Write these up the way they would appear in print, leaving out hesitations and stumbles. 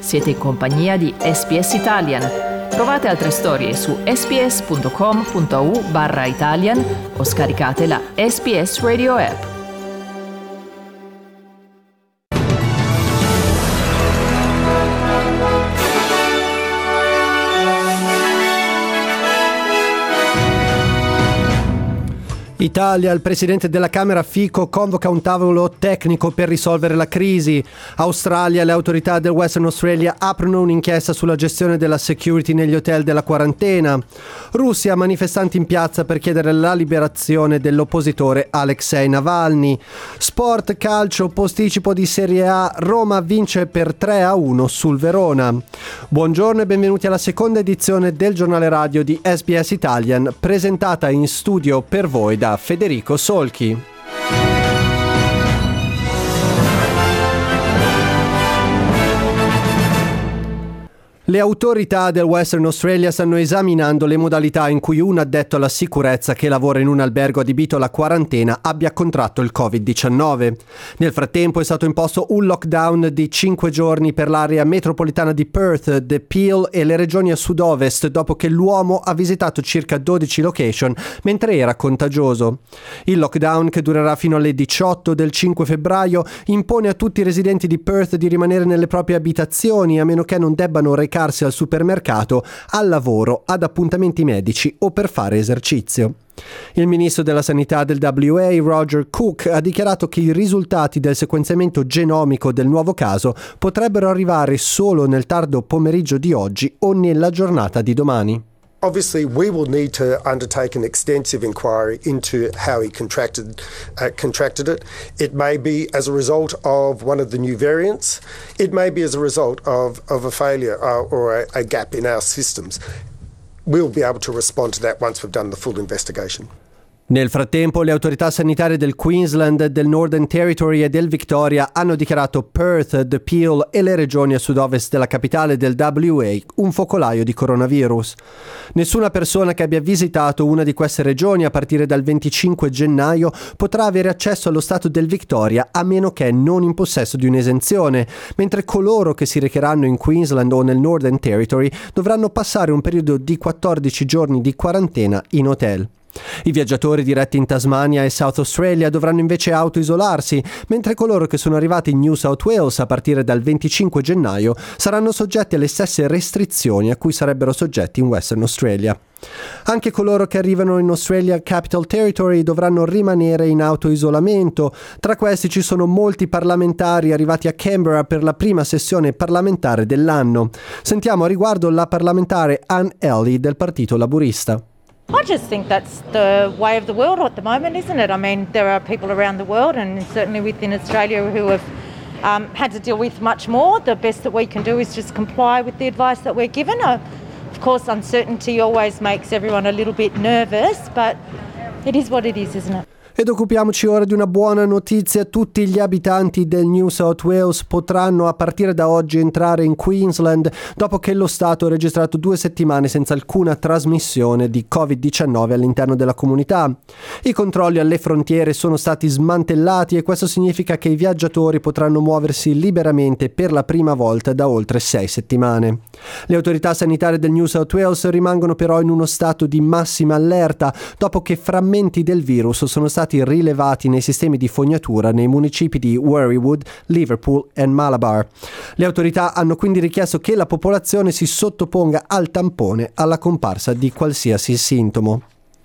Siete in compagnia di SBS Italian. Trovate altre storie su sbs.com.au/Italian o scaricate la SBS Radio app. Italia, il presidente della Camera Fico convoca un tavolo tecnico per risolvere la crisi. Australia, le autorità del Western Australia aprono un'inchiesta sulla gestione della security negli hotel della quarantena. Russia, manifestanti in piazza per chiedere la liberazione dell'oppositore Alexei Navalny. Sport, calcio, posticipo di Serie A, Roma vince per 3-1 sul Verona. Buongiorno e benvenuti alla seconda edizione del giornale radio di SBS Italian, presentata in studio per voi da Federico Solchi. Le autorità del Western Australia stanno esaminando le modalità in cui un addetto alla sicurezza che lavora in un albergo adibito alla quarantena abbia contratto il Covid-19. Nel frattempo è stato imposto un lockdown di 5 giorni per l'area metropolitana di Perth, The Peel e le regioni a sud-ovest dopo che l'uomo ha visitato circa 12 location mentre era contagioso. Il lockdown, che durerà fino alle 18 del 5 febbraio, impone a tutti i residenti di Perth di rimanere nelle proprie abitazioni a meno che non debbano recarsi al supermercato, al lavoro, ad appuntamenti medici o per fare esercizio. Il ministro della sanità del WA, Roger Cook, ha dichiarato che i risultati del sequenziamento genomico del nuovo caso potrebbero arrivare solo nel tardo pomeriggio di oggi o nella giornata di domani. Obviously, we will need to undertake an extensive inquiry into how he contracted it. It may be as a result of one of the new variants. It may be as a result of a failure or a gap in our systems. We'll be able to respond to that once we've done the full investigation. Nel frattempo, le autorità sanitarie del Queensland, del Northern Territory e del Victoria hanno dichiarato Perth, The Peel e le regioni a sud-ovest della capitale del WA un focolaio di coronavirus. Nessuna persona che abbia visitato una di queste regioni a partire dal 25 gennaio potrà avere accesso allo stato del Victoria a meno che non in possesso di un'esenzione, mentre coloro che si recheranno in Queensland o nel Northern Territory dovranno passare un periodo di 14 giorni di quarantena in hotel. I viaggiatori diretti in Tasmania e South Australia dovranno invece autoisolarsi, mentre coloro che sono arrivati in New South Wales a partire dal 25 gennaio saranno soggetti alle stesse restrizioni a cui sarebbero soggetti in Western Australia. Anche coloro che arrivano in Australia Capital Territory dovranno rimanere in autoisolamento. Tra questi ci sono molti parlamentari arrivati a Canberra per la prima sessione parlamentare dell'anno. Sentiamo a riguardo la parlamentare Anne Ellie del Partito Laburista. I just think that's the way of the world at the moment, isn't it? I mean, there are people around the world and certainly within Australia who have had to deal with much more. The best that we can do is just comply with the advice that we're given. Of course, uncertainty always makes everyone a little bit nervous, but it is what it is, isn't it? Ed occupiamoci ora di una buona notizia. Tutti gli abitanti del New South Wales potranno a partire da oggi entrare in Queensland dopo che lo Stato ha registrato 2 settimane senza alcuna trasmissione di Covid-19 all'interno della comunità. I controlli alle frontiere sono stati smantellati e questo significa che i viaggiatori potranno muoversi liberamente per la prima volta da oltre 6 settimane. Le autorità sanitarie del New South Wales rimangono però in uno stato di massima allerta dopo che frammenti del virus sono stati rilevati nei sistemi di fognatura nei municipi di Warriewood, Liverpool e Malabar. Le autorità hanno quindi richiesto che la popolazione si sottoponga al tampone alla comparsa di qualsiasi sintomo.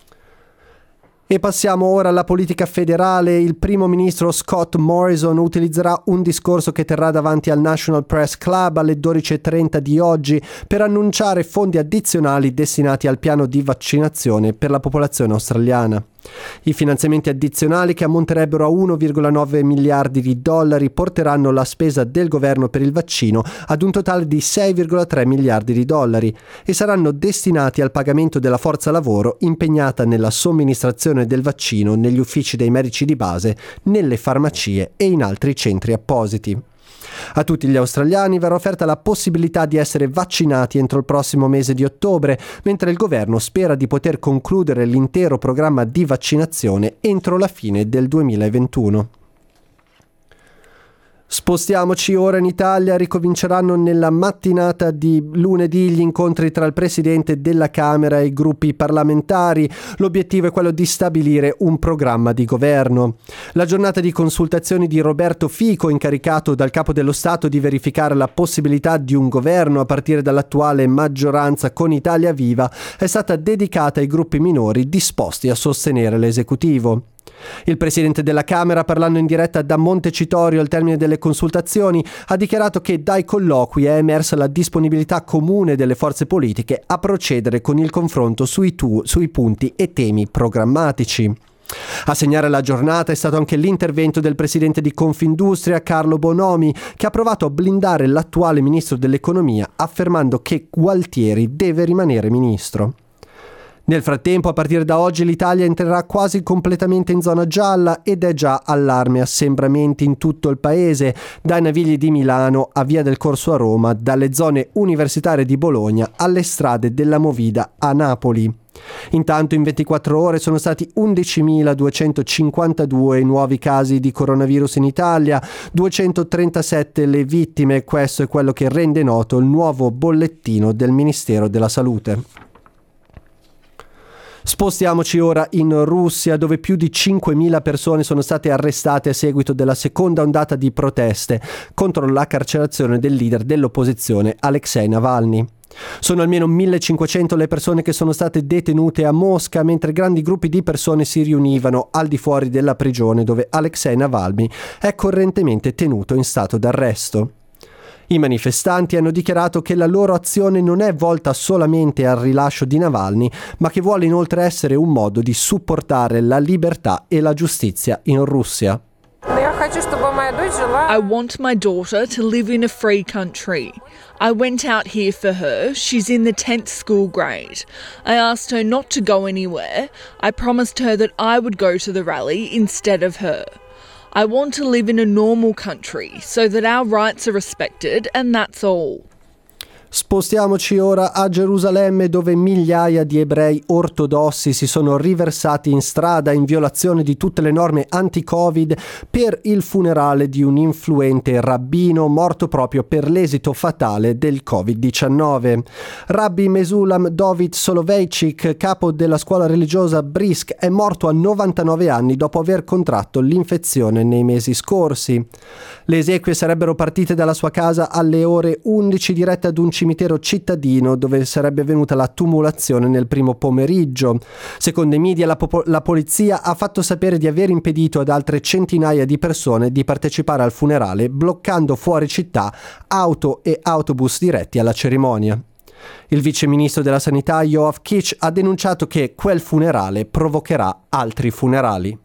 E passiamo ora alla politica federale. Il primo ministro Scott Morrison utilizzerà un discorso che terrà davanti al National Press Club alle 12:30 di oggi per annunciare fondi addizionali destinati al piano di vaccinazione per la popolazione australiana. I finanziamenti addizionali, che ammonterebbero a 1,9 miliardi di dollari, porteranno la spesa del governo per il vaccino ad un totale di 6,3 miliardi di dollari e saranno destinati al pagamento della forza lavoro impegnata nella somministrazione del vaccino negli uffici dei medici di base, nelle farmacie e in altri centri appositi. A tutti gli australiani verrà offerta la possibilità di essere vaccinati entro il prossimo mese di ottobre, mentre il governo spera di poter concludere l'intero programma di vaccinazione entro la fine del 2021. Spostiamoci ora in Italia, ricominceranno nella mattinata di lunedì gli incontri tra il Presidente della Camera e i gruppi parlamentari. L'obiettivo è quello di stabilire un programma di governo. La giornata di consultazioni di Roberto Fico, incaricato dal Capo dello Stato di verificare la possibilità di un governo a partire dall'attuale maggioranza con Italia Viva, è stata dedicata ai gruppi minori disposti a sostenere l'esecutivo. Il Presidente della Camera, parlando in diretta da Montecitorio al termine delle consultazioni, ha dichiarato che dai colloqui è emersa la disponibilità comune delle forze politiche a procedere con il confronto sui punti e temi programmatici. A segnare la giornata è stato anche l'intervento del presidente di Confindustria, Carlo Bonomi, che ha provato a blindare l'attuale ministro dell'economia, affermando che Gualtieri deve rimanere ministro. Nel frattempo, a partire da oggi, l'Italia entrerà quasi completamente in zona gialla ed è già allarme assembramenti in tutto il paese, dai Navigli di Milano a Via del Corso a Roma, dalle zone universitarie di Bologna alle strade della Movida a Napoli. Intanto in 24 ore sono stati 11.252 i nuovi casi di coronavirus in Italia, 237 le vittime, questo è quello che rende noto il nuovo bollettino del Ministero della Salute. Spostiamoci ora in Russia, dove più di 5.000 persone sono state arrestate a seguito della seconda ondata di proteste contro la carcerazione del leader dell'opposizione Alexei Navalny. Sono almeno 1.500 le persone che sono state detenute a Mosca, mentre grandi gruppi di persone si riunivano al di fuori della prigione dove Alexei Navalny è correntemente tenuto in stato d'arresto. I manifestanti hanno dichiarato che la loro azione non è volta solamente al rilascio di Navalny, ma che vuole inoltre essere un modo di supportare la libertà e la giustizia in Russia. I want my daughter to live in a free country. I went out here for her. She's in the 10th school grade. I asked her not to go anywhere. I promised her that I would go to the rally instead of her. I want to live in a normal country so that our rights are respected, and that's all. Spostiamoci ora a Gerusalemme, dove migliaia di ebrei ortodossi si sono riversati in strada in violazione di tutte le norme anti-Covid per il funerale di un influente rabbino morto proprio per l'esito fatale del Covid-19. Rabbi Mesulam David Soloveitchik, capo della scuola religiosa Brisk, è morto a 99 anni dopo aver contratto l'infezione nei mesi scorsi. Le esequie sarebbero partite dalla sua casa alle ore 11 dirette ad un cimitero cittadino dove sarebbe avvenuta la tumulazione nel primo pomeriggio. Secondo i media la polizia ha fatto sapere di aver impedito ad altre centinaia di persone di partecipare al funerale, bloccando fuori città auto e autobus diretti alla cerimonia. Il vice ministro della sanità Yoav Kitch ha denunciato che quel funerale provocherà altri funerali.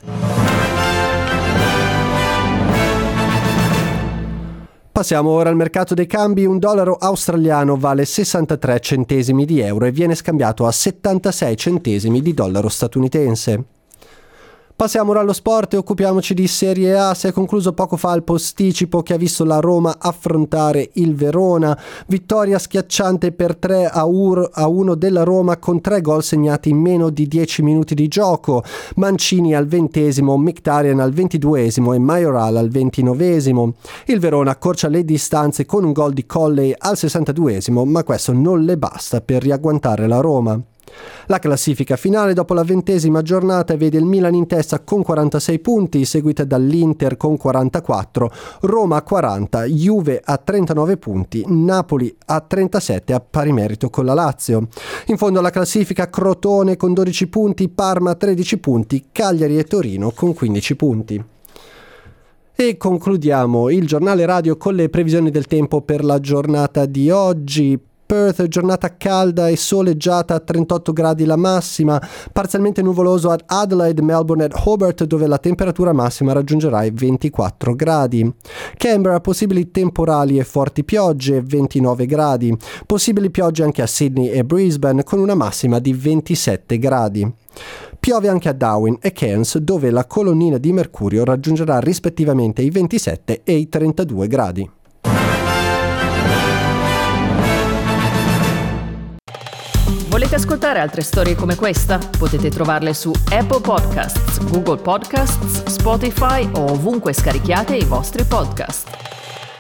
Passiamo ora al mercato dei cambi. Un dollaro australiano vale 63 centesimi di euro e viene scambiato a 76 centesimi di dollaro statunitense. Passiamo ora allo sport e occupiamoci di Serie A. Si è concluso poco fa il posticipo che ha visto la Roma affrontare il Verona. Vittoria schiacciante per 3-1 della Roma con 3 gol segnati in meno di 10 minuti di gioco. Mancini al 20esimo, Mkhitaryan al 22esimo e Majoral al 29esimo. Il Verona accorcia le distanze con un gol di Colley al 62esimo, ma questo non le basta per riagguantare la Roma. La classifica finale dopo la 20ª giornata vede il Milan in testa con 46 punti, seguita dall'Inter con 44, Roma a 40, Juve a 39 punti, Napoli a 37 a pari merito con la Lazio. In fondo alla classifica Crotone con 12 punti, Parma 13 punti, Cagliari e Torino con 15 punti. E concludiamo il giornale radio con le previsioni del tempo per la giornata di oggi. Perth, giornata calda e soleggiata a 38 gradi la massima, parzialmente nuvoloso ad Adelaide, Melbourne e Hobart dove la temperatura massima raggiungerà i 24 gradi. Canberra, possibili temporali e forti piogge, 29 gradi. Possibili piogge anche a Sydney e Brisbane con una massima di 27 gradi. Piove anche a Darwin e Cairns dove la colonnina di mercurio raggiungerà rispettivamente i 27 e i 32 gradi. Volete ascoltare altre storie come questa? Potete trovarle su Apple Podcasts, Google Podcasts, Spotify o ovunque scarichiate i vostri podcast.